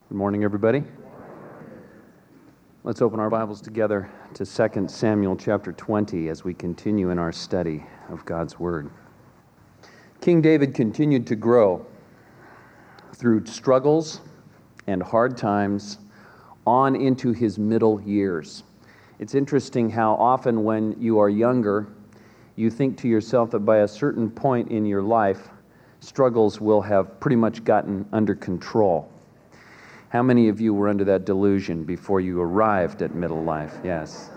Good morning, everybody. Let's open our Bibles together to 2 Samuel chapter 20 as we continue in our study of God's Word. King David continued to grow through struggles and hard times on into his middle years. It's interesting how often when you are younger, you think to yourself that by a certain point in your life, struggles will have pretty much gotten under control. How many of you were under that delusion before you arrived at middle life? Yes.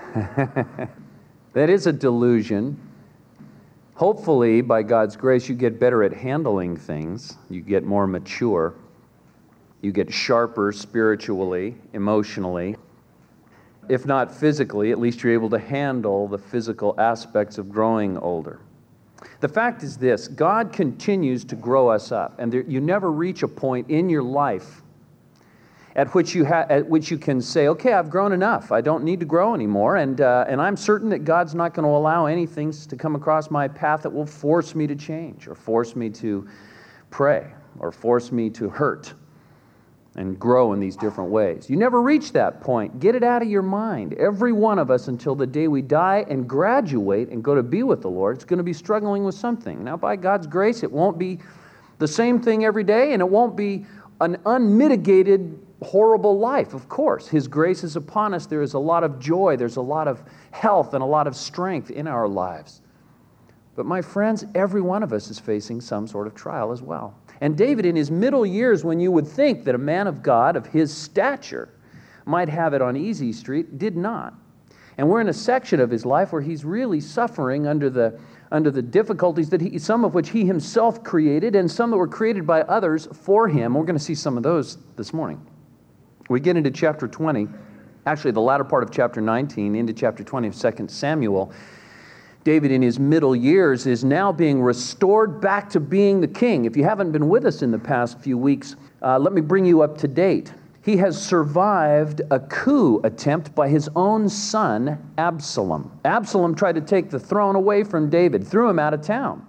That is a delusion. Hopefully, by God's grace, you get better at handling things. You get more mature. You get sharper spiritually, emotionally. If not physically, at least you're able to handle the physical aspects of growing older. The fact is this: God continues to grow us up, and you never reach a point in your life at which you can say, okay, I've grown enough. I don't need to grow anymore, and I'm certain that God's not going to allow anything to come across my path that will force me to change, or force me to pray, or force me to hurt and grow in these different ways. You never reach that point. Get it out of your mind. Every one of us, until the day we die and graduate and go to be with the Lord, is going to be struggling with something. Now, by God's grace, it won't be the same thing every day, and it won't be an unmitigated horrible life, of course. His grace is upon us. There is a lot of joy. There's a lot of health and a lot of strength in our lives. But my friends, every one of us is facing some sort of trial as well. And David, in his middle years, when you would think that a man of God of his stature might have it on easy street, did not. And we're in a section of his life where he's really suffering under the difficulties that some of which he himself created, and some that were created by others for him. We're going to see some of those this morning. We get into chapter 20, actually the latter part of chapter 19, into chapter 20 of 2 Samuel. David, in his middle years, is now being restored back to being the king. If you haven't been with us in the past few weeks, let me bring you up to date. He has survived a coup attempt by his own son, Absalom. Absalom tried to take the throne away from David, threw him out of town.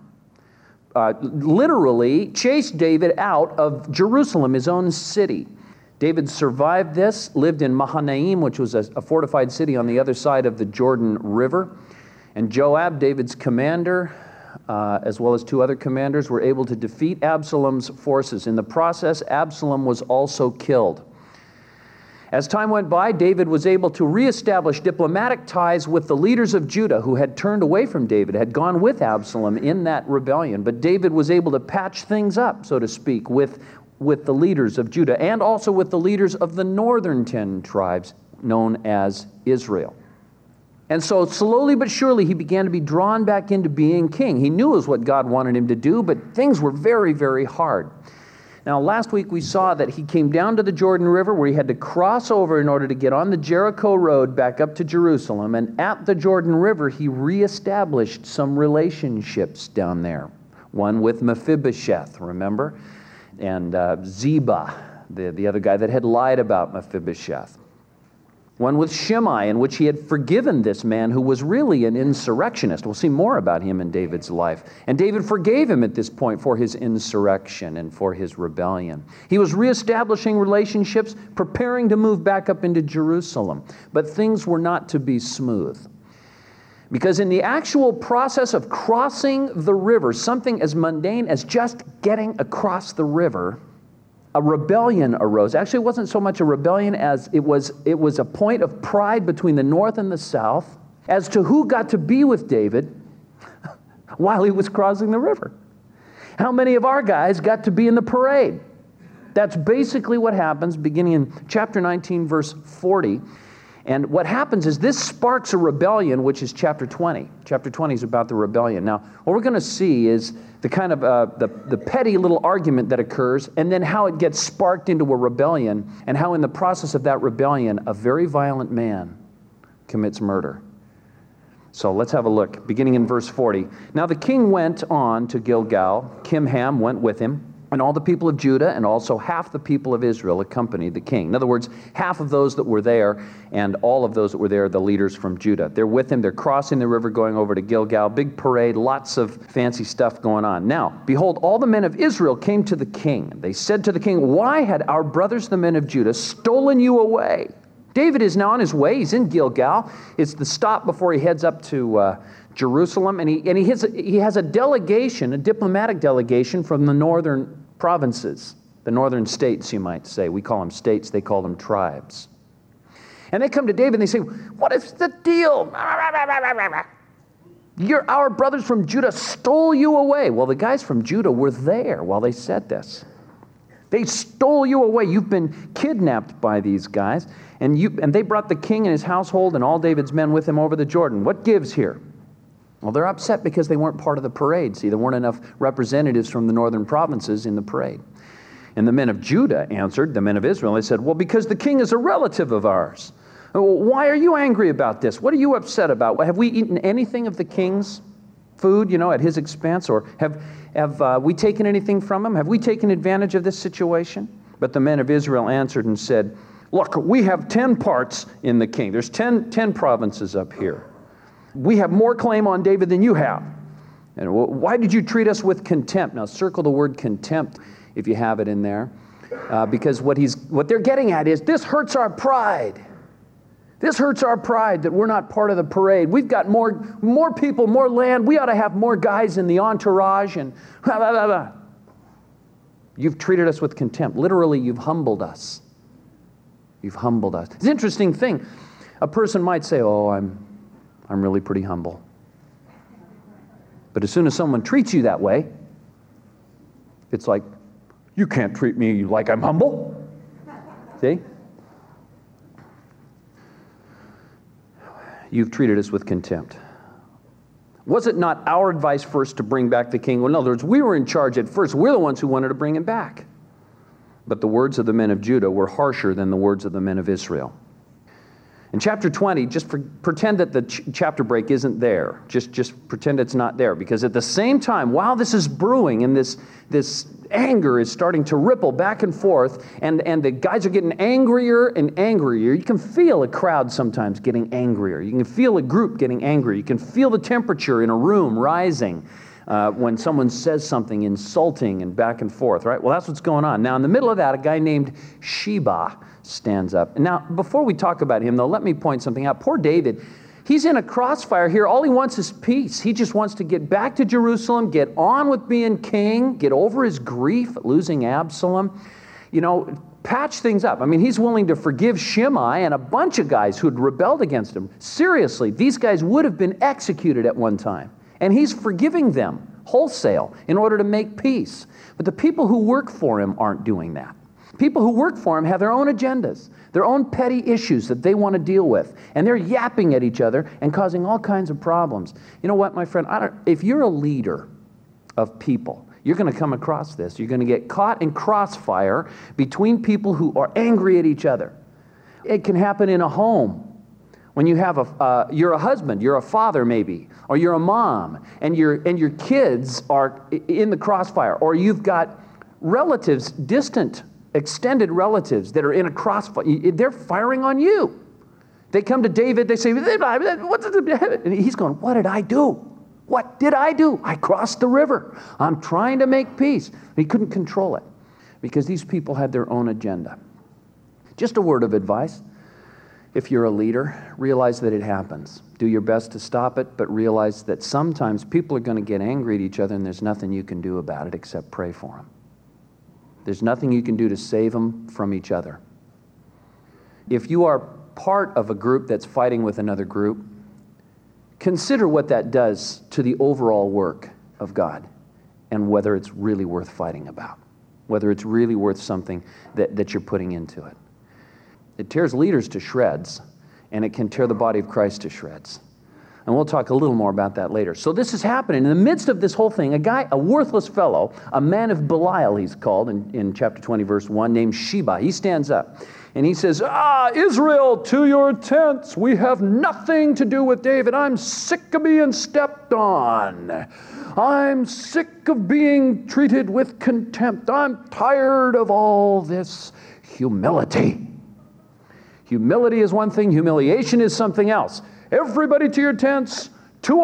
Literally chased David out of Jerusalem, his own city. David survived this, lived in Mahanaim, which was a fortified city on the other side of the Jordan River. And Joab, David's commander, as well as two other commanders, were able to defeat Absalom's forces. In the process, Absalom was also killed. As time went by, David was able to reestablish diplomatic ties with the leaders of Judah who had turned away from David, had gone with Absalom in that rebellion. But David was able to patch things up, so to speak, with the leaders of Judah, and also with the leaders of the northern 10 tribes known as Israel. And so slowly but surely he began to be drawn back into being king. He knew it was what God wanted him to do, but things were very, very hard. Now, last week we saw that he came down to the Jordan River where he had to cross over in order to get on the Jericho road back up to Jerusalem. And at the Jordan River, he reestablished some relationships down there. One with Mephibosheth, remember? And Ziba, the other guy that had lied about Mephibosheth. One with Shimei, in which he had forgiven this man who was really an insurrectionist. We'll see more about him in David's life. And David forgave him at this point for his insurrection and for his rebellion. He was reestablishing relationships, preparing to move back up into Jerusalem. But things were not to be smooth. Because in the actual process of crossing the river, something as mundane as just getting across the river, a rebellion arose. Actually, it wasn't so much a rebellion as it was a point of pride between the north and the south as to who got to be with David while he was crossing the river. How many of our guys got to be in the parade? That's basically what happens beginning in chapter 19, verse 40. And what happens is this sparks a rebellion, which is chapter 20. Chapter 20 is about the rebellion. Now, what we're going to see is the kind of the petty little argument that occurs, and then how it gets sparked into a rebellion, and how in the process of that rebellion, a very violent man commits murder. So let's have a look, beginning in verse 40. Now the king went on to Gilgal. Kimham went with him. And all the people of Judah and also half the people of Israel accompanied the king. In other words, half of those that were there and all of those that were there, the leaders from Judah. They're with him. They're crossing the river, going over to Gilgal. Big parade, lots of fancy stuff going on. Now, behold, all the men of Israel came to the king. They said to the king, "Why had our brothers, the men of Judah, stolen you away?" David is now on his way. He's in Gilgal. It's the stop before he heads up to Jerusalem, and he has a delegation, a diplomatic delegation from the northern provinces, the northern states, you might say. We call them states, they call them tribes. And they come to David and they say, "What is the deal? Our brothers from Judah stole you away." Well, the guys from Judah were there while they said this. They stole you away. You've been kidnapped by these guys, and they brought the king and his household and all David's men with him over the Jordan. What gives here? Well, they're upset because they weren't part of the parade. See, there weren't enough representatives from the northern provinces in the parade. And the men of Judah answered, the men of Israel, they said, "Well, because the king is a relative of ours. Why are you angry about this? What are you upset about? Have we eaten anything of the king's food, at his expense? Or have we taken anything from him? Have we taken advantage of this situation?" But the men of Israel answered and said, "Look, we have 10 parts in the king. There's 10 provinces up here. We have more claim on David than you have. And why did you treat us with contempt?" Now circle the word contempt if you have it in there. Because what they're getting at is, this hurts our pride. This hurts our pride that we're not part of the parade. We've got more people, more land. We ought to have more guys in the entourage and blah, blah, blah, blah. You've treated us with contempt. Literally, you've humbled us. You've humbled us. It's an interesting thing. A person might say, "Oh, I'm really pretty humble." But as soon as someone treats you that way, it's like, "You can't treat me like I'm humble." See? You've treated us with contempt. Was it not our advice first to bring back the king? Well, in other words, we were in charge at first. We're the ones who wanted to bring him back. But the words of the men of Judah were harsher than the words of the men of Israel. In chapter 20, just pretend that the chapter break isn't there. Just pretend it's not there. Because at the same time, while this is brewing and this anger is starting to ripple back and forth, and the guys are getting angrier and angrier. You can feel a crowd sometimes getting angrier. You can feel a group getting angry. You can feel the temperature in a room rising when someone says something insulting and back and forth, right? Well, that's what's going on. Now, in the middle of that, a guy named Sheba stands up. Now, before we talk about him, though, let me point something out. Poor David, he's in a crossfire here. All he wants is peace. He just wants to get back to Jerusalem, get on with being king, get over his grief at losing Absalom, patch things up. I mean, he's willing to forgive Shimei and a bunch of guys who'd rebelled against him. Seriously, these guys would have been executed at one time. And he's forgiving them wholesale in order to make peace. But the people who work for him aren't doing that. People who work for him have their own agendas, their own petty issues that they want to deal with. And they're yapping at each other and causing all kinds of problems. You know what, my friend? If you're a leader of people, you're going to come across this. You're going to get caught in crossfire between people who are angry at each other. It can happen in a home. When you have you're a husband, you're a father maybe, or you're a mom, and your kids are in the crossfire, or you've got relatives, distant, extended relatives that are in a crossfire. They're firing on you. They come to David, they say, and he's going, "What did I do? What did I do? I crossed the river. I'm trying to make peace." He couldn't control it because these people had their own agenda. Just a word of advice. If you're a leader, realize that it happens. Do your best to stop it, but realize that sometimes people are going to get angry at each other and there's nothing you can do about it except pray for them. There's nothing you can do to save them from each other. If you are part of a group that's fighting with another group, consider what that does to the overall work of God and whether it's really worth fighting about, whether it's really worth something that you're putting into it. It tears leaders to shreds, and it can tear the body of Christ to shreds. And we'll talk a little more about that later. So this is happening. In the midst of this whole thing, a worthless fellow, a man of Belial he's called in chapter 20, verse 1, named Sheba, he stands up. And he says, Israel, to your tents. We have nothing to do with David. I'm sick of being stepped on. I'm sick of being treated with contempt. I'm tired of all this humility. Humility is one thing, humiliation is something else. Everybody to your tents, to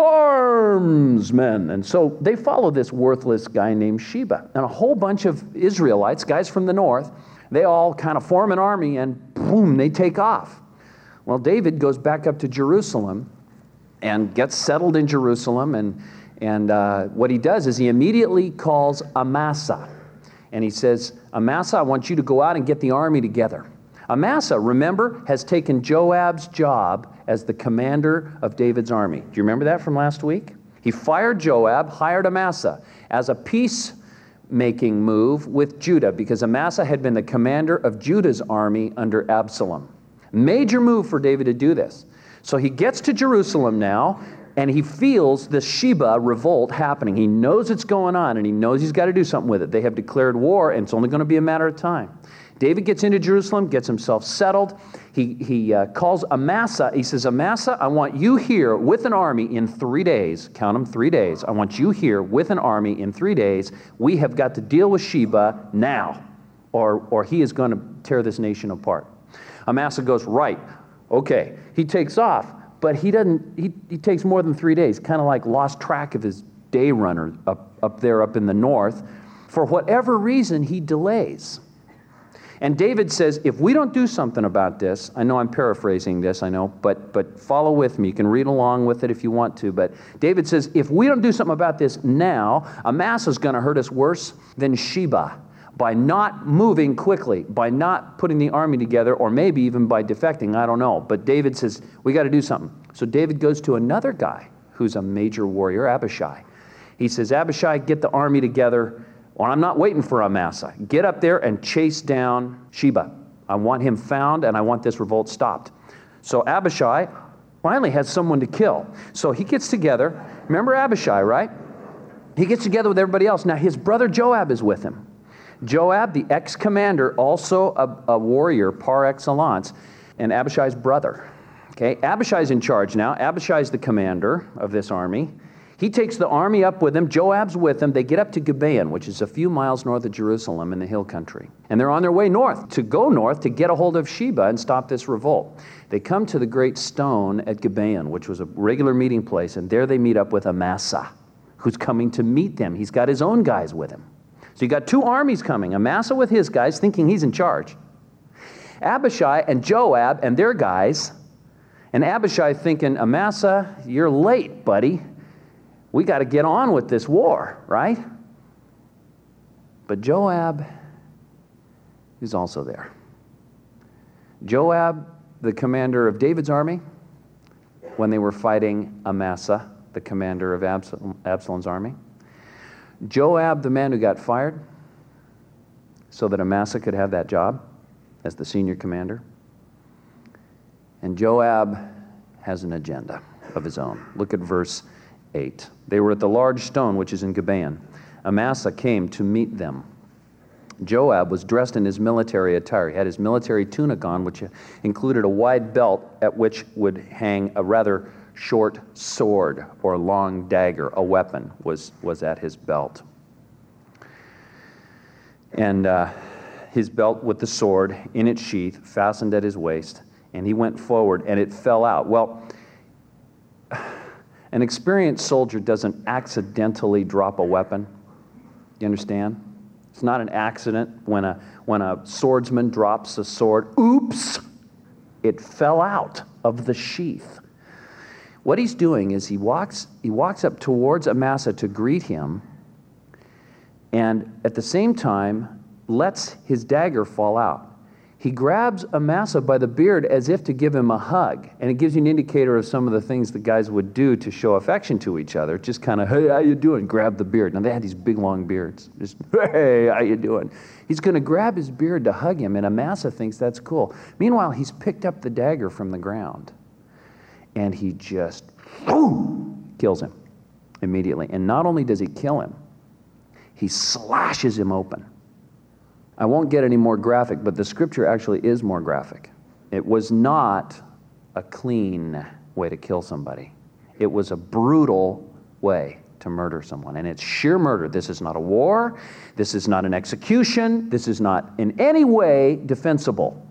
arms, men. And so they follow this worthless guy named Sheba. And a whole bunch of Israelites, guys from the north, they all kind of form an army and boom, they take off. Well, David goes back up to Jerusalem and gets settled in Jerusalem. And what he does is he immediately calls Amasa. And he says, Amasa, I want you to go out and get the army together. Amasa, remember, has taken Joab's job as the commander of David's army. Do you remember that from last week? He fired Joab, hired Amasa as a peacemaking move with Judah, because Amasa had been the commander of Judah's army under Absalom. Major move for David to do this. So he gets to Jerusalem now, and he feels the Sheba revolt happening. He knows it's going on, and he knows he's got to do something with it. They have declared war, and it's only going to be a matter of time. David gets into Jerusalem, gets himself settled. He calls Amasa. He says, Amasa, I want you here with an army in 3 days. Count them, 3 days. I want you here with an army in 3 days. We have got to deal with Sheba now, or he is going to tear this nation apart. Amasa goes, right, okay. He takes off, but he takes more than 3 days, kind of like lost track of his day runner up there up in the north. For whatever reason, he delays. And David says, if we don't do something about this, I know I'm paraphrasing this, I know, but follow with me. You can read along with it if you want to. But David says, if we don't do something about this now, Amasa's going to hurt us worse than Sheba by not moving quickly, by not putting the army together, or maybe even by defecting, I don't know. But David says, we got to do something. So David goes to another guy who's a major warrior, Abishai. He says, Abishai, get the army together. Well, I'm not waiting for Amasa. Get up there and chase down Sheba. I want him found, and I want this revolt stopped. So Abishai finally has someone to kill. So he gets together. Remember Abishai, right? He gets together with everybody else. Now his brother Joab is with him. Joab, the ex-commander, also a warrior par excellence, and Abishai's brother. Okay, Abishai's in charge now. Abishai's the commander of this army. He takes the army up with him. Joab's with him. They get up to Gibeon, which is a few miles north of Jerusalem in the hill country. And they're on their way north to get a hold of Sheba and stop this revolt. They come to the great stone at Gibeon, which was a regular meeting place, and there they meet up with Amasa, who's coming to meet them. He's got his own guys with him. So you got two armies coming, Amasa with his guys, thinking he's in charge. Abishai and Joab and their guys, and Abishai thinking, Amasa, you're late, buddy. We got to get on with this war, right? But Joab is also there. Joab, the commander of David's army, when they were fighting Amasa, the commander of Absalom's army. Joab, the man who got fired so that Amasa could have that job as the senior commander. And Joab has an agenda of his own. Look at verse 8. They were at the large stone which is in Gibeon. Amasa came to meet them. Joab was dressed in his military attire. He had his military tunic on, which included a wide belt at which would hang a rather short sword or long dagger. A weapon was at his belt. And his belt with the sword in its sheath fastened at his waist. And he went forward, and it fell out. Well, an experienced soldier doesn't accidentally drop a weapon. You understand? It's not an accident when a swordsman drops a sword. Oops! It fell out of the sheath. What he's doing is he walks up towards Amasa to greet him, and at the same time lets his dagger fall out. He grabs Amasa by the beard as if to give him a hug. And it gives you an indicator of some of the things the guys would do to show affection to each other. Just kind of, hey, how you doing? Grab the beard. Now, they had these big, long beards. Just, hey, how you doing? He's going to grab his beard to hug him, and Amasa thinks that's cool. Meanwhile, he's picked up the dagger from the ground, and he just kills him immediately. And not only does he kill him, he slashes him open. I won't get any more graphic, but the scripture actually is more graphic. It was not a clean way to kill somebody. It was a brutal way to murder someone. And it's sheer murder. This is not a war. This is not an execution. This is not in any way defensible.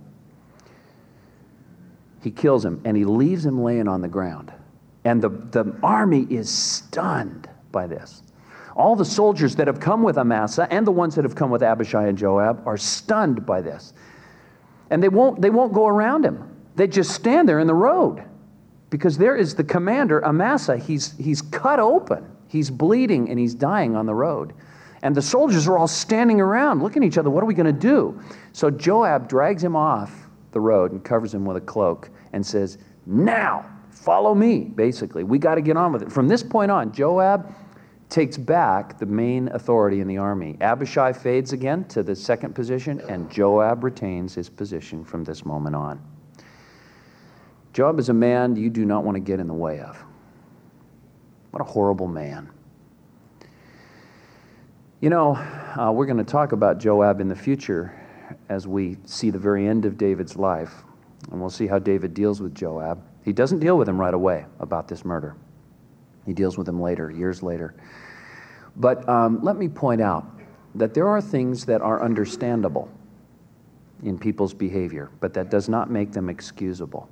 He kills him, and he leaves him laying on the ground. And the army is stunned by this. All the soldiers that have come with Amasa and the ones that have come with Abishai and Joab are stunned by this. And they won't go around him. They just stand there in the road. Because there is the commander, Amasa. He's cut open. He's bleeding and he's dying on the road. And the soldiers are all standing around looking at each other. What are we going to do? So Joab drags him off the road and covers him with a cloak and says, now, follow me, basically. We got to get on with it. From this point on, Joab takes back the main authority in the army. Abishai fades again to the second position, and Joab retains his position from this moment on. Joab is a man you do not want to get in the way of. What a horrible man. You know, we're going to talk about Joab in the future as we see the very end of David's life, and we'll see how David deals with Joab. He doesn't deal with him right away about this murder. He deals with him later, years later. But let me point out that there are things that are understandable in people's behavior, but that does not make them excusable.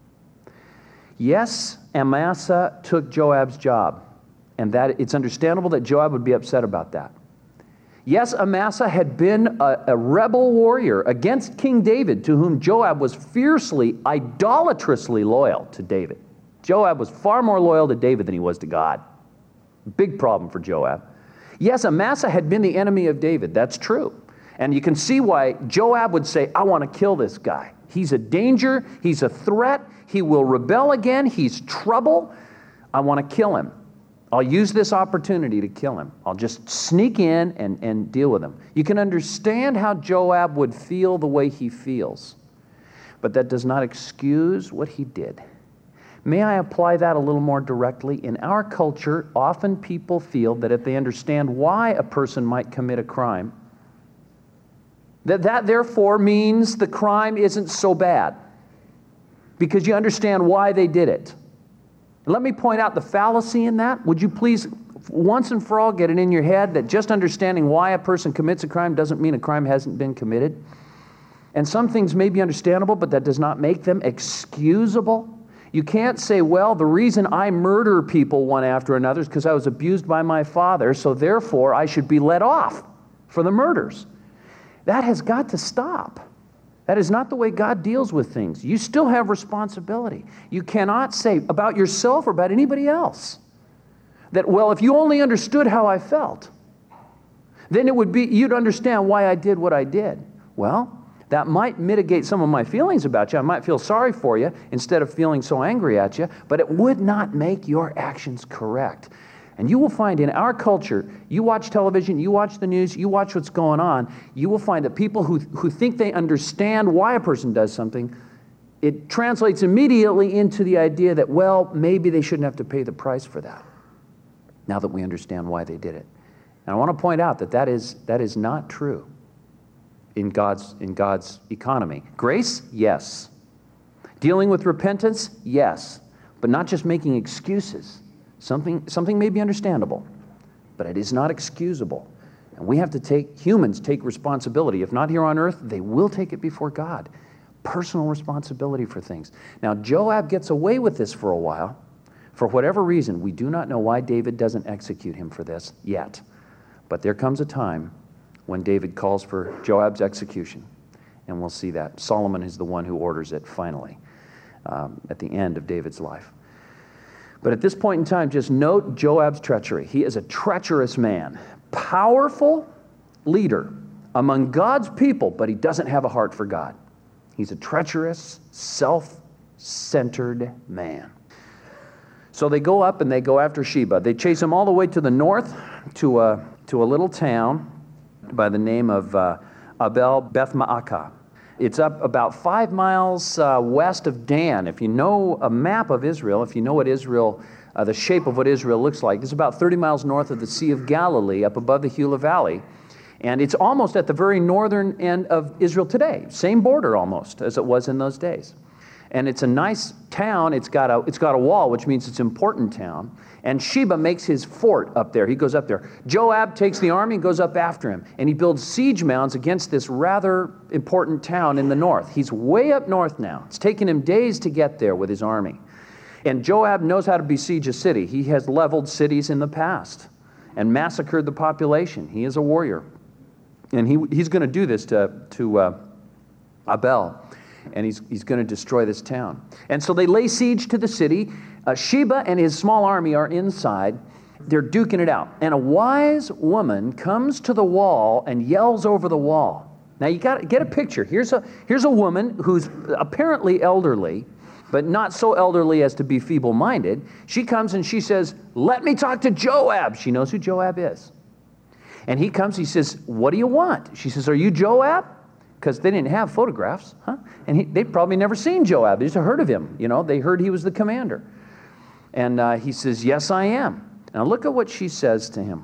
Yes, Amasa took Joab's job, and that it's understandable that Joab would be upset about that. Yes, Amasa had been a rebel warrior against King David, to whom Joab was fiercely, idolatrously loyal to David. Joab was far more loyal to David than he was to God. Big problem for Joab. Yes, Amasa had been the enemy of David. That's true. And you can see why Joab would say, I want to kill this guy. He's a danger. He's a threat. He will rebel again. He's trouble. I want to kill him. I'll use this opportunity to kill him. I'll just sneak in and deal with him. You can understand how Joab would feel the way he feels. But that does not excuse what he did. May I apply that a little more directly? In our culture, often people feel that if they understand why a person might commit a crime, that therefore means the crime isn't so bad, because you understand why they did it. And let me point out the fallacy in that. Would you please, once and for all, get it in your head that just understanding why a person commits a crime doesn't mean a crime hasn't been committed? And some things may be understandable, but that does not make them excusable. You can't say, well, the reason I murder people one after another is because I was abused by my father, so therefore I should be let off for the murders. That has got to stop. That is not the way God deals with things. You still have responsibility. You cannot say about yourself or about anybody else that, well, if you only understood how I felt, then it would be, you'd understand why I did what I did. Well, that might mitigate some of my feelings about you. I might feel sorry for you instead of feeling so angry at you, but it would not make your actions correct. And you will find in our culture, you watch television, you watch the news, you watch what's going on, you will find that people who think they understand why a person does something, it translates immediately into the idea that, well, maybe they shouldn't have to pay the price for that, now that we understand why they did it. And I want to point out that is not true in God's economy. Grace, yes. Dealing with repentance, yes. But not just making excuses. Something may be understandable, but it is not excusable. And we have to humans take responsibility. If not here on earth, they will take it before God. Personal responsibility for things. Now, Joab gets away with this for a while. For whatever reason, we do not know why David doesn't execute him for this yet. But there comes a time when David calls for Joab's execution. And we'll see that. Solomon is the one who orders it finally, at the end of David's life. But at this point in time, just note Joab's treachery. He is a treacherous man, powerful leader among God's people, but he doesn't have a heart for God. He's a treacherous, self-centered man. So they go up and they go after Sheba. They chase him all the way to the north to a little town by the name of Abel Beth Maacah. It's up about 5 miles west of Dan. If you know a map of Israel, if you know what Israel, the shape of what Israel looks like, it's about 30 miles north of the Sea of Galilee, up above the Gila Valley. And it's almost at the very northern end of Israel today. Same border almost as it was in those days. And it's a nice town. It's got a wall, which means it's an important town. And Sheba makes his fort up there. He goes up there. Joab takes the army and goes up after him. And he builds siege mounds against this rather important town in the north. He's way up north now. It's taken him days to get there with his army. And Joab knows how to besiege a city. He has leveled cities in the past and massacred the population. He is a warrior. And he's going to do this to Abel. And he's going to destroy this town. And so they lay siege to the city. Sheba and his small army are inside. They're duking it out. And a wise woman comes to the wall and yells over the wall. Now you got to get a picture. Here's a woman who's apparently elderly, but not so elderly as to be feeble-minded. She comes and she says, "Let me talk to Joab." She knows who Joab is. And he comes, he says, "What do you want?" She says, "Are you Joab?" Because they didn't have photographs, huh? And they'd probably never seen Joab. They just heard of him. They heard he was the commander. And he says, "Yes, I am." Now look at what she says to him.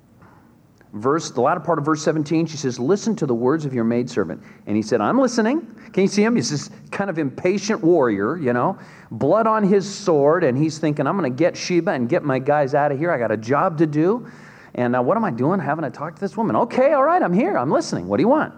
The latter part of verse 17, she says, "Listen to the words of your maidservant." And he said, "I'm listening." Can you see him? He's this kind of impatient warrior, blood on his sword. And he's thinking, I'm going to get Sheba and get my guys out of here. I got a job to do. And what am I doing having to talk to this woman? Okay, all right, I'm here. I'm listening. What do you want?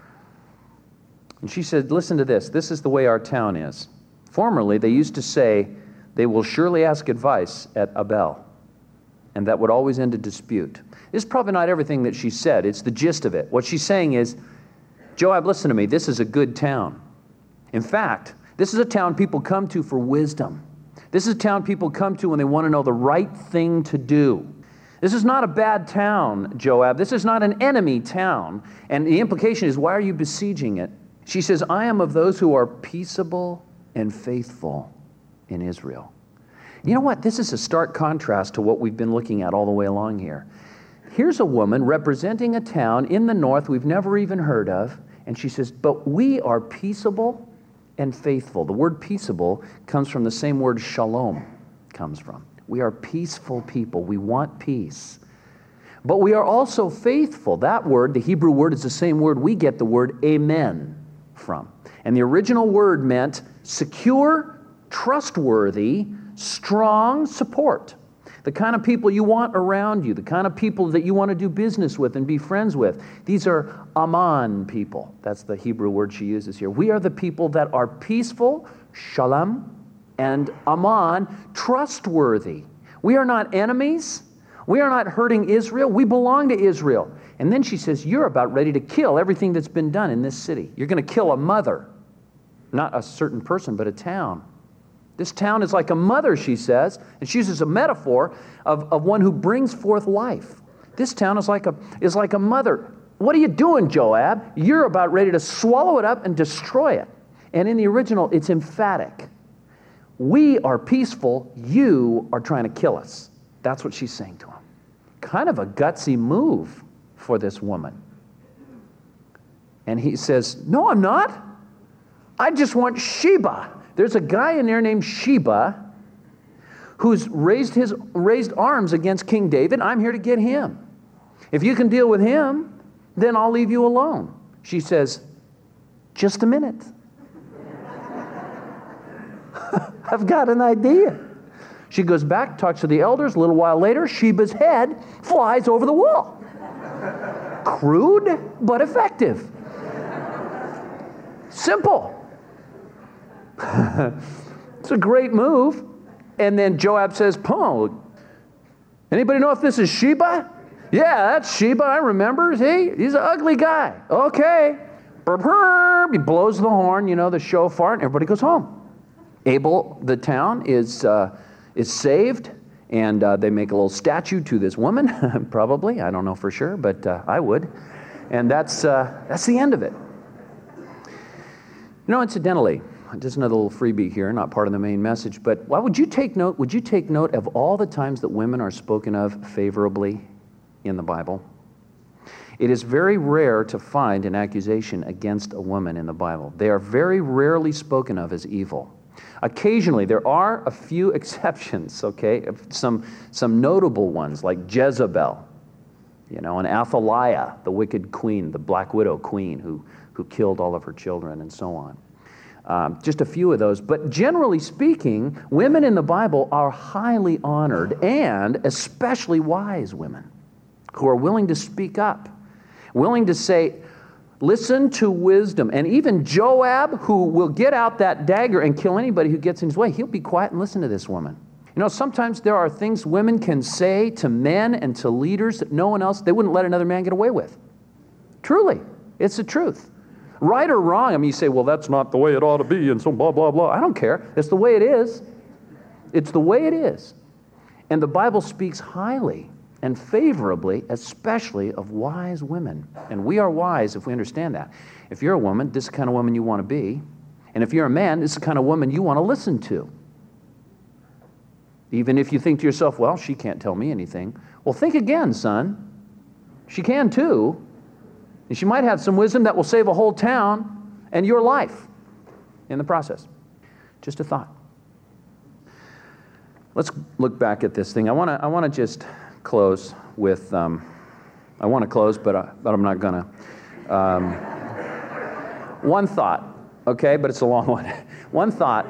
And she said, "Listen to this. This is the way our town is. Formerly, they used to say, 'They will surely ask advice at Abel.' And that would always end a dispute." This is probably not everything that she said. It's the gist of it. What she's saying is, "Joab, listen to me. This is a good town. In fact, this is a town people come to for wisdom. This is a town people come to when they want to know the right thing to do. This is not a bad town, Joab. This is not an enemy town." And the implication is, why are you besieging it? She says, "I am of those who are peaceable and faithful in Israel." You know what? This is a stark contrast to what we've been looking at all the way along here. Here's a woman representing a town in the north we've never even heard of, and she says, "But we are peaceable and faithful." The word peaceable comes from the same word shalom comes from. We are peaceful people. We want peace. But we are also faithful. That word, the Hebrew word, is the same word we get the word amen from. And the original word meant secure, trustworthy, strong support. The kind of people you want around you, the kind of people that you want to do business with and be friends with. These are aman people. That's the Hebrew word she uses here. We are the people that are peaceful, shalom, and aman, trustworthy. We are not enemies. We are not hurting Israel. We belong to Israel. And then she says, you're about ready to kill everything that's been done in this city. You're going to kill a mother. Not a certain person, but a town. This town is like a mother, she says, and she uses a metaphor of one who brings forth life. This town is like a mother. What are you doing, Joab? You're about ready to swallow it up and destroy it. And in the original, it's emphatic. We are peaceful. You are trying to kill us. That's what she's saying to him. Kind of a gutsy move for this woman. And he says, "No, I'm not. I just want Sheba." There's a guy in there named Sheba who's raised arms against King David. I'm here to get him. If you can deal with him, then I'll leave you alone. She says, "Just a minute. I've got an idea." She goes back, talks to the elders. A little while later, Sheba's head flies over the wall. Crude, but effective. Simple. It's a great move. And then Joab says, anybody know if this is Sheba? Yeah, that's Sheba, I remember. See, he's an ugly guy. Okay. He blows the horn, the shofar, and everybody goes home. Abel, the town, is saved, and they make a little statue to this woman, probably. I don't know for sure, but I would. And that's the end of it. Incidentally, just another little freebie here, not part of the main message, but why would you take note? Would you take note of all the times that women are spoken of favorably in the Bible? It is very rare to find an accusation against a woman in the Bible. They are very rarely spoken of as evil. Occasionally, there are a few exceptions, okay? Some notable ones like Jezebel, and Athaliah, the wicked queen, the Black Widow queen who killed all of her children and so on. Just a few of those. But generally speaking, women in the Bible are highly honored, and especially wise women who are willing to speak up, willing to say, listen to wisdom. And even Joab, who will get out that dagger and kill anybody who gets in his way, he'll be quiet and listen to this woman. You know, sometimes there are things women can say to men and to leaders that no one else, they wouldn't let another man get away with. Truly, it's the truth. Right or wrong, I mean, you say, well, that's not the way it ought to be, and so blah, blah, blah. I don't care. It's the way it is. It's the way it is. And the Bible speaks highly and favorably, especially of wise women. And we are wise if we understand that. If you're a woman, this is the kind of woman you want to be. And if you're a man, this is the kind of woman you want to listen to. Even if you think to yourself, well, she can't tell me anything. Well, think again, son. She can too. And she might have some wisdom that will save a whole town and your life in the process. Just a thought. Let's look back at this thing. I want to just close with, I want to close, but I'm not going to. One thought, okay, but it's a long one. One thought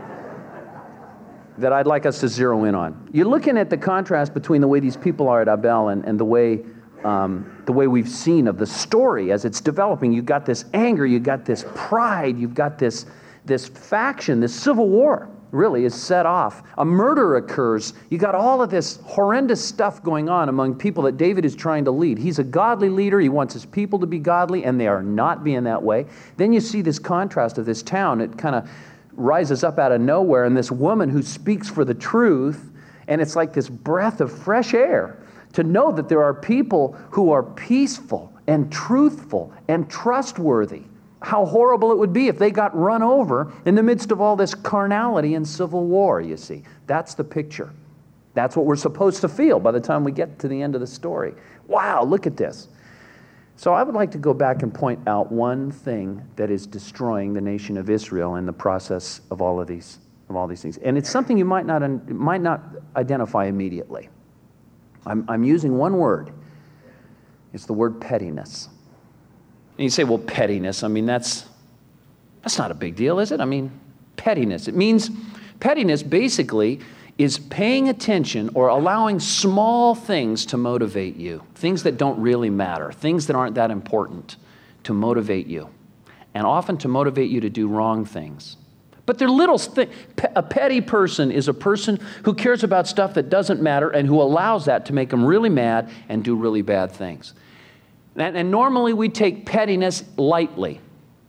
that I'd like us to zero in on. You're looking at the contrast between the way these people are at Abel and the way we've seen of the story as it's developing. You've got this anger, you've got this pride, you've got this faction, this civil war really is set off. A murder occurs. You got all of this horrendous stuff going on among people that David is trying to lead. He's a godly leader. He wants his people to be godly, and they are not being that way. Then you see this contrast of this town. It kind of rises up out of nowhere, and this woman who speaks for the truth, and it's like this breath of fresh air to know that there are people who are peaceful and truthful and trustworthy. How horrible it would be if they got run over in the midst of all this carnality and civil war, you see. That's the picture. That's what we're supposed to feel by the time we get to the end of the story. Wow, look at this. So I would like to go back and point out one thing that is destroying the nation of Israel in the process of all these things. And it's something you might not identify immediately. I'm using one word. It's the word pettiness. And you say, well, pettiness, I mean, that's not a big deal, is it? I mean, pettiness. It means, pettiness basically is paying attention or allowing small things to motivate you, things that don't really matter, things that aren't that important to motivate you, and often to motivate you to do wrong things. But they're little things. A petty person is a person who cares about stuff that doesn't matter and who allows that to make them really mad and do really bad things. And normally we take pettiness lightly.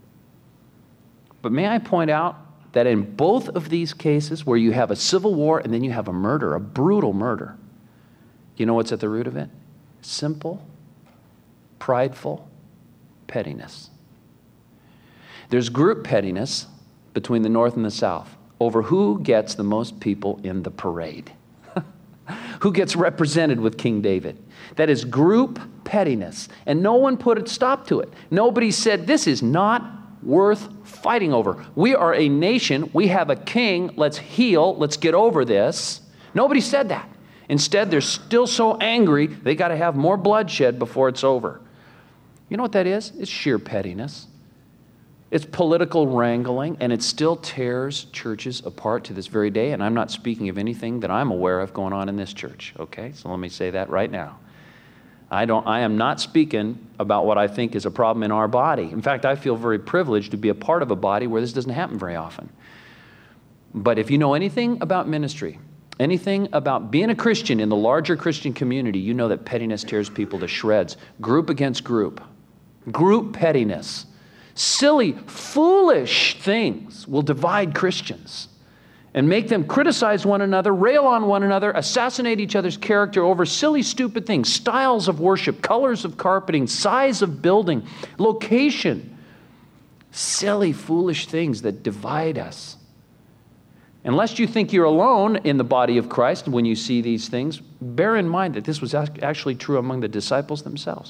But may I point out that in both of these cases where you have a civil war and then you have a murder, a brutal murder, you know what's at the root of it? Simple, prideful pettiness. There's group pettiness between the North and the South over who gets the most people in the parade. Who gets represented with King David. That is group pettiness. And no one put a stop to it. Nobody said, this is not worth fighting over. We are a nation. We have a king. Let's heal. Let's get over this. Nobody said that. Instead, they're still so angry, they got to have more bloodshed before it's over. You know what that is? It's sheer pettiness. It's political wrangling, and it still tears churches apart to this very day, and I'm not speaking of anything that I'm aware of going on in this church, okay? So let me say that right now. I am not speaking about what I think is a problem in our body. In fact, I feel very privileged to be a part of a body where this doesn't happen very often. But if you know anything about ministry, anything about being a Christian in the larger Christian community, you know that pettiness tears people to shreds. Group against group. Group pettiness. Silly, foolish things will divide Christians and make them criticize one another, rail on one another, assassinate each other's character over silly, stupid things, styles of worship, colors of carpeting, size of building, location. Silly, foolish things that divide us. Unless you think you're alone in the body of Christ when you see these things, bear in mind that this was actually true among the disciples themselves.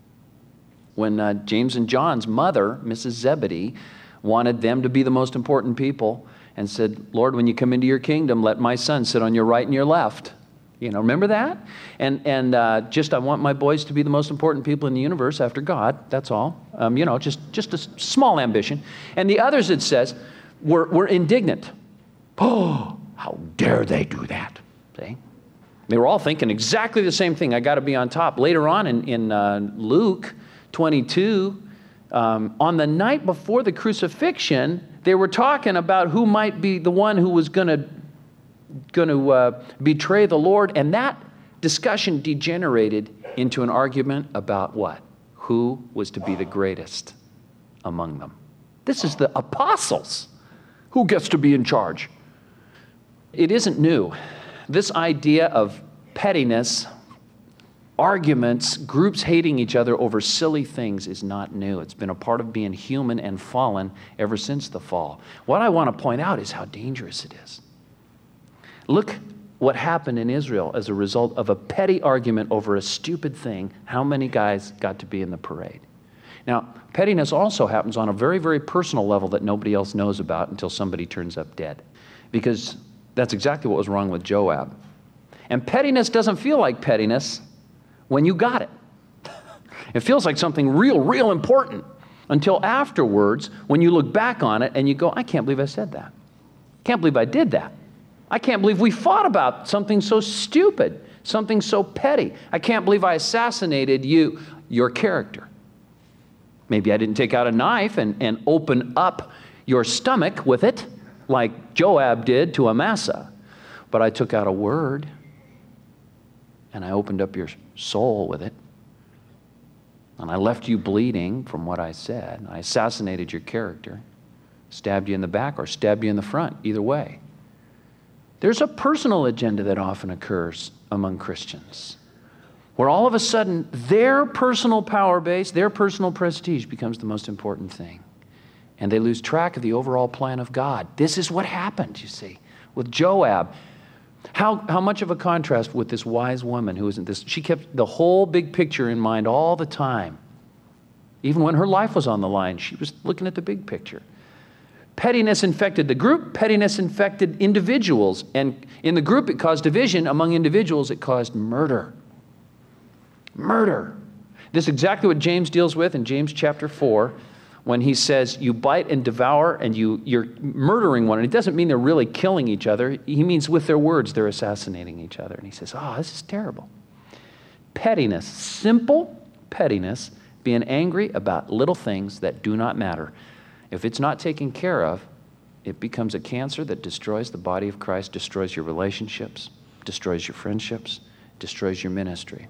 When James and John's mother, Mrs. Zebedee, wanted them to be the most important people and said, Lord, when you come into your kingdom, let my son sit on your right and your left. You know, remember that? And I want my boys to be the most important people in the universe after God. That's all. Just a small ambition. And the others, it says, were indignant. Oh, how dare they do that? See? They were all thinking exactly the same thing. I got to be on top. Later on in Luke 22, on the night before the crucifixion, they were talking about who might be the one who was going to betray the Lord, and that discussion degenerated into an argument about what? Who was to be the greatest among them? This is the apostles. Who gets to be in charge? It isn't new. This idea of pettiness, arguments, groups hating each other over silly things is not new. It's been a part of being human and fallen ever since the fall. What I want to point out is how dangerous it is. Look what happened in Israel as a result of a petty argument over a stupid thing. How many guys got to be in the parade? Now, pettiness also happens on a very, very personal level that nobody else knows about until somebody turns up dead. Because that's exactly what was wrong with Joab. And pettiness doesn't feel like pettiness when you got it. It feels like something real, real important until afterwards when you look back on it and you go, I can't believe I said that. Can't believe I did that. I can't believe we fought about something so stupid, something so petty. I can't believe I assassinated your character. Maybe I didn't take out a knife and open up your stomach with it like Joab did to Amasa, but I took out a word and I opened up your soul with it, and I left you bleeding from what I said. I assassinated your character, stabbed you in the back or stabbed you in the front, either way. There's a personal agenda that often occurs among Christians, where all of a sudden their personal power base, their personal prestige becomes the most important thing. And they lose track of the overall plan of God. This is what happened, you see, with Joab. How much of a contrast with this wise woman who isn't this? She kept the whole big picture in mind all the time. Even when her life was on the line, she was looking at the big picture. Pettiness infected the group. Pettiness infected individuals. And in the group, it caused division. Among individuals, it caused murder. Murder. This is exactly what James deals with in James chapter 4, when he says you bite and devour and you're murdering one. And it doesn't mean they're really killing each other. He means with their words, they're assassinating each other. And he says, this is terrible. Pettiness, simple pettiness, being angry about little things that do not matter. If it's not taken care of, it becomes a cancer that destroys the body of Christ, destroys your relationships, destroys your friendships, destroys your ministry.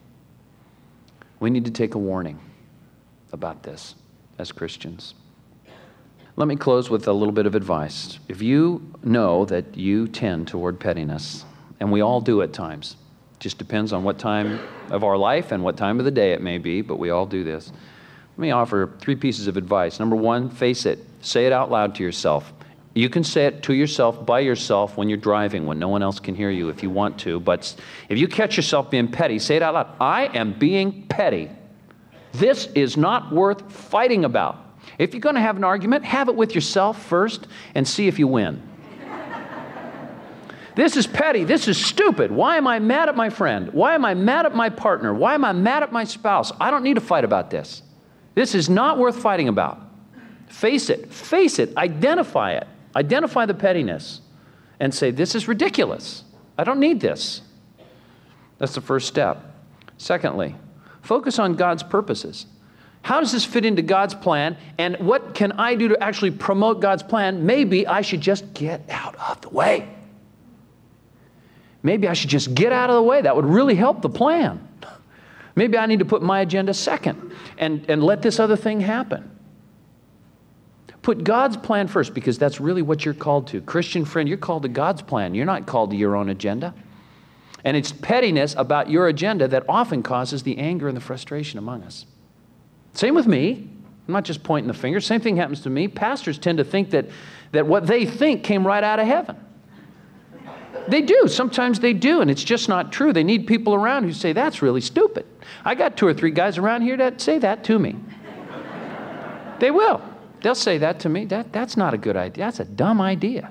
We need to take a warning about this as Christians. Let me close with a little bit of advice. If you know that you tend toward pettiness, and we all do at times, just depends on what time of our life and what time of the day it may be, but we all do this. Let me offer 3 pieces of advice. Number 1, face it. Say it out loud to yourself. You can say it to yourself, by yourself, when you're driving, when no one else can hear you if you want to. But if you catch yourself being petty, say it out loud. I am being petty. This is not worth fighting about. If you're going to have an argument, have it with yourself first and see if you win. This is petty. This is stupid. Why am I mad at my friend? Why am I mad at my partner? Why am I mad at my spouse? I don't need to fight about this. This is not worth fighting about. Face it. Face it. Identify it. Identify the pettiness and say, this is ridiculous. I don't need this. That's the first step. Secondly, focus on God's purposes. How does this fit into God's plan? And what can I do to actually promote God's plan? Maybe I should just get out of the way. Maybe I should just get out of the way. That would really help the plan. Maybe I need to put my agenda second and let this other thing happen. Put God's plan first, because that's really what you're called to. Christian friend, you're called to God's plan. You're not called to your own agenda. And it's pettiness about your agenda that often causes the anger and the frustration among us. Same with me. I'm not just pointing the finger. Same thing happens to me. Pastors tend to think that what they think came right out of heaven. They do. Sometimes they do, and it's just not true. They need people around who say, that's really stupid. I got 2 or 3 guys around here that say that to me. They will. They'll say that to me. That's not a good idea. That's a dumb idea.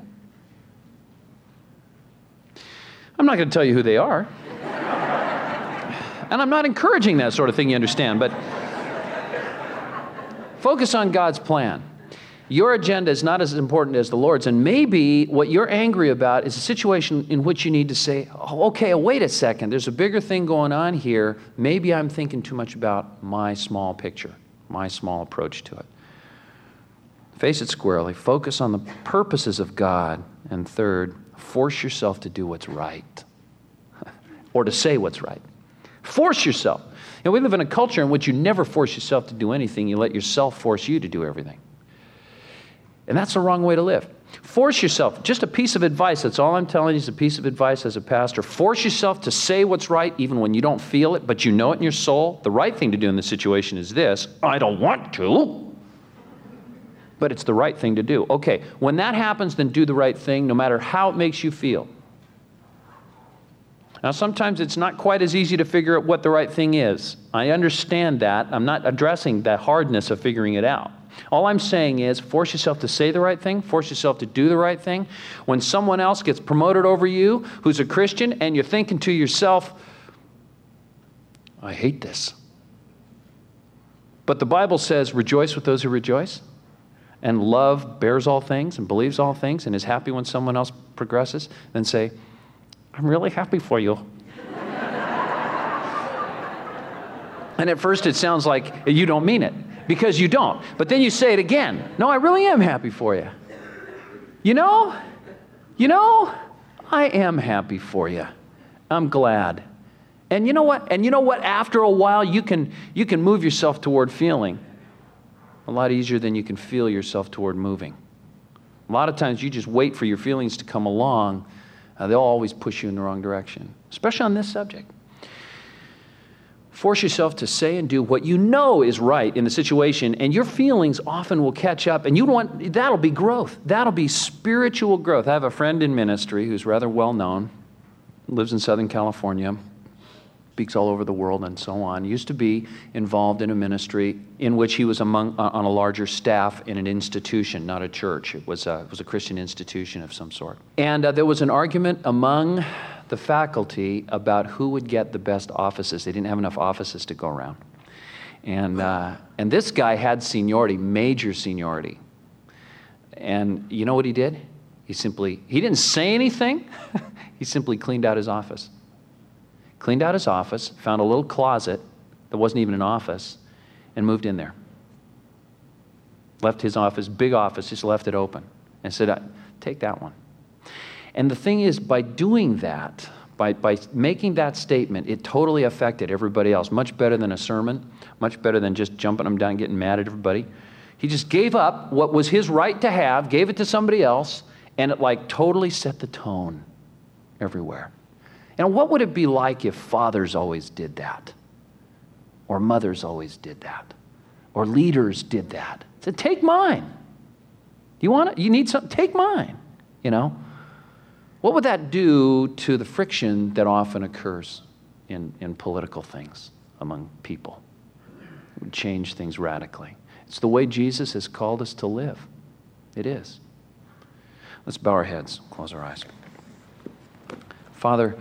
I'm not going to tell you who they are. And I'm not encouraging that sort of thing, you understand, but focus on God's plan. Your agenda is not as important as the Lord's, and maybe what you're angry about is a situation in which you need to say, oh, okay, wait a second, there's a bigger thing going on here. Maybe I'm thinking too much about my small picture, my small approach to it. Face it squarely, focus on the purposes of God, and third, force yourself to do what's right, or to say what's right. Force yourself. You know, we live in a culture in which you never force yourself to do anything, you let yourself force you to do everything. And that's the wrong way to live. Force yourself. Just a piece of advice. That's all I'm telling you is a piece of advice as a pastor. Force yourself to say what's right even when you don't feel it, but you know it in your soul. The right thing to do in this situation is this: I don't want to, but it's the right thing to do. Okay, when that happens, then do the right thing no matter how it makes you feel. Now, sometimes it's not quite as easy to figure out what the right thing is. I understand that. I'm not addressing the hardness of figuring it out. All I'm saying is force yourself to say the right thing, force yourself to do the right thing. When someone else gets promoted over you who's a Christian and you're thinking to yourself, I hate this. But the Bible says, rejoice with those who rejoice, and love bears all things and believes all things and is happy when someone else progresses. Then say, I'm really happy for you. And at first it sounds like you don't mean it. Because you don't. But then you say it again. No, I really am happy for you. You know, I am happy for you. I'm glad. And you know what? After a while, you can move yourself toward feeling a lot easier than you can feel yourself toward moving. A lot of times you just wait for your feelings to come along. They'll always push you in the wrong direction, especially on this subject. Force yourself to say and do what you know is right in the situation, and your feelings often will catch up, and that'll be growth. That'll be spiritual growth. I have a friend in ministry who's rather well known, lives in Southern California, speaks all over the world and so on. He used to be involved in a ministry in which he was on a larger staff in an institution, not a church. It was a Christian institution of some sort. And there was an argument among the faculty about who would get the best offices. They didn't have enough offices to go around. And this guy had seniority, major seniority. And you know what he did? He didn't say anything. He simply cleaned out his office. Cleaned out his office, found a little closet that wasn't even an office, and moved in there. Left his office, big office, just left it open. And said, take that one. And the thing is, by doing that, by making that statement, it totally affected everybody else. Much better than a sermon, much better than just jumping them down and getting mad at everybody. He just gave up what was his right to have, gave it to somebody else, and it totally set the tone everywhere. And what would it be like if fathers always did that? Or mothers always did that? Or leaders did that? Said, take mine. You want it? You need something? Take mine. What would that do to the friction that often occurs in political things among people? It would change things radically. It's the way Jesus has called us to live. It is. Let's bow our heads, close our eyes. Father,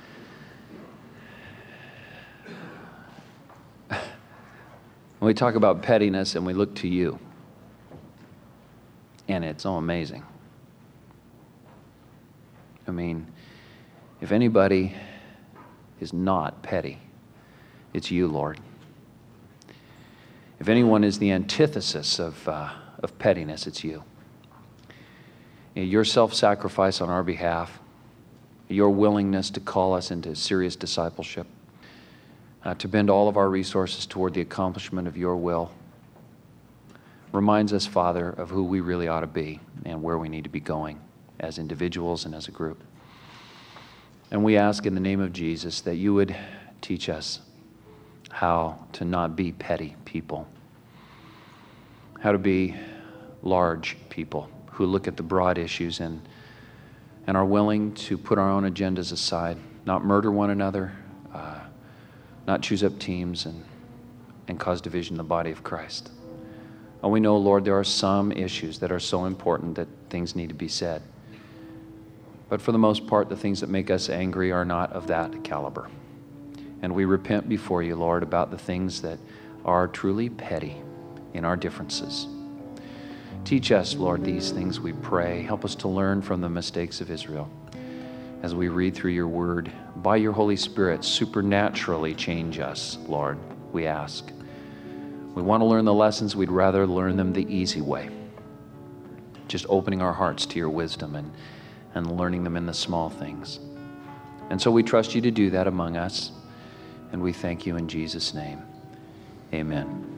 when we talk about pettiness and we look to you, and it's so amazing. I mean, if anybody is not petty, it's you, Lord. If anyone is the antithesis of pettiness, it's you. Your self-sacrifice on our behalf, your willingness to call us into serious discipleship, to bend all of our resources toward the accomplishment of your will, reminds us, Father, of who we really ought to be and where we need to be going as individuals and as a group. And we ask in the name of Jesus that you would teach us how to not be petty people, how to be large people who look at the broad issues and are willing to put our own agendas aside, not murder one another, not choose up teams and cause division in the body of Christ. And we know, Lord, there are some issues that are so important that things need to be said. But for the most part, the things that make us angry are not of that caliber. And we repent before you, Lord, about the things that are truly petty in our differences. Teach Teach us, Lord, these things, we pray. Help us to learn from the mistakes of Israel as we read through your word. By your Holy Spirit, supernaturally change us, Lord, we ask. We want to learn the lessons. We'd rather learn them the easy way. Just opening our hearts to your wisdom and learning them in the small things. And so we trust you to do that among us. And we thank you in Jesus' name. Amen.